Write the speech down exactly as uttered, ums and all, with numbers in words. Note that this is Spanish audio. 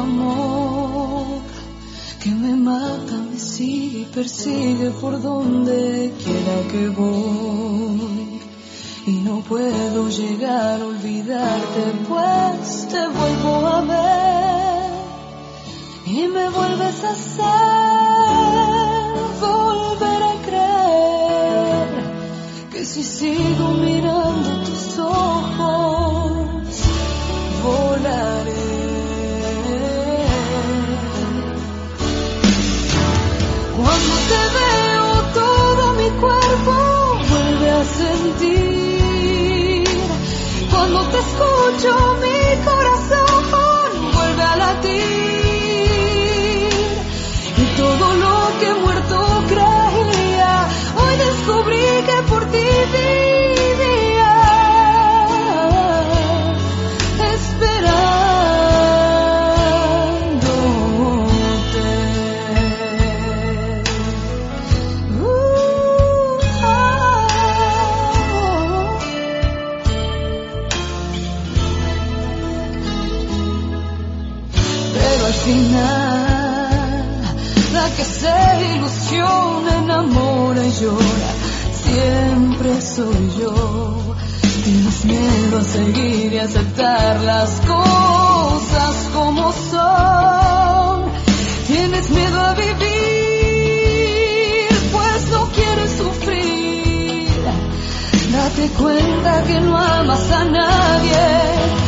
amor que me mata, me sigue y persigue por donde quiera que voy. Y no puedo llegar a olvidarte, pues te vuelvo a ver y me vuelves a hacer volver a creer que si sigo mirando tus ojos volaré. Cuando te veo todo mi cuerpo vuelve a sentir. Cuando te escucho mi corazón vuelve a latir. Y todo lo que muerto creía, hoy descubrí que por ti vivía. Esperándote. Uh, ah, Pero al final, la que se ilusiona, enamora y llora, siempre soy yo. Tienes miedo a seguir y aceptar las cosas como son. Tienes miedo a vivir, pues no quieres sufrir. Date cuenta que no amas a nadie.